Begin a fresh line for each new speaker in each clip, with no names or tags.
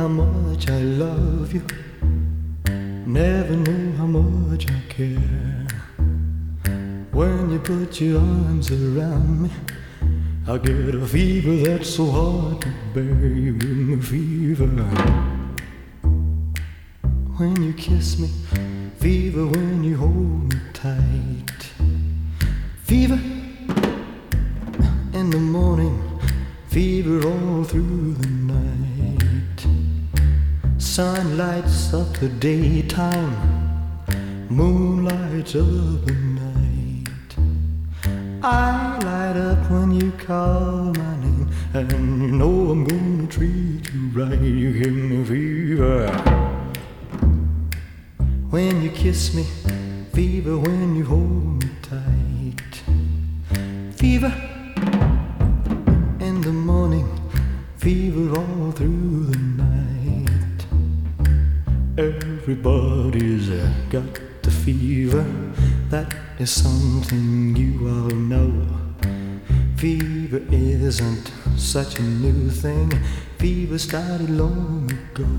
how much I love you. Never knew how much I care. When you put your arms around me, I get a fever that's so hard to bear. You give me fever when you kiss me, fever when you hold me tight, fever in the morning, fever all through the night. Sun lights up the daytime, moon lights up the night. I light up when you call my name, and you know I'm gonna treat you right. You give me fever when you kiss me, fever when you hold me tight, fever in the morning, fever all through the night. Everybody's got the fever, that is something you all know. Fever isn't such a new thing, fever started long ago.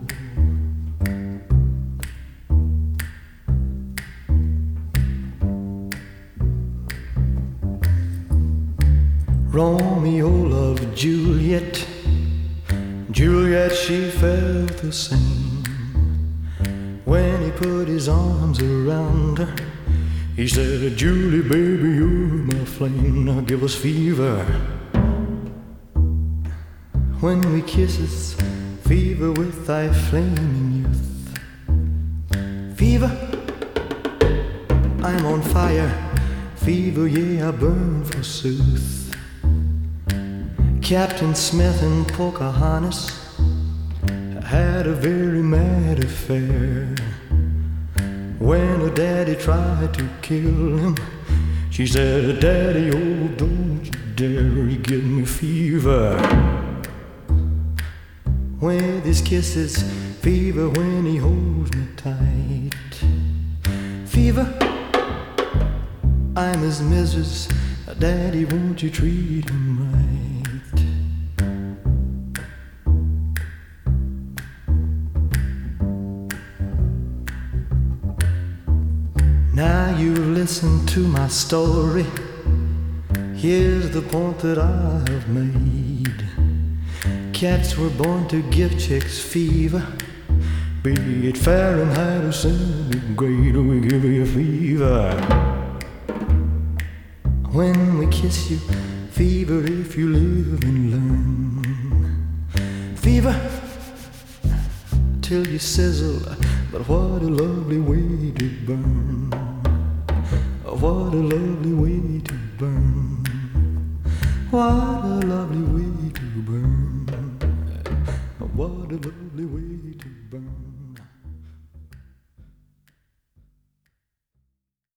Romeo loved Juliet, Juliet she felt the same. When he put his arms around her, he said, Julie baby, you're my flame, now give us fever. When we kisses, fever with thy flaming youth. Fever, I'm on fire, fever, yeah I burn forsooth. Captain Smith and Pocahontas had a very mad affair. When her daddy tried to kill him, she said, Daddy, oh, don't you dare, he give me fever. With his kisses, fever when he holds me tight. Fever, I'm his missus, Daddy, won't you treat him right? Now you've listened to my story. Here's the point that I have made. Cats were born to give chicks fever, be it Fahrenheit or centigrade, we give you fever. When we kiss you, fever if you live and learn. Fever till you sizzle, but what a lovely way to burn. What a lovely way to burn. What a lovely way to burn. What a lovely way.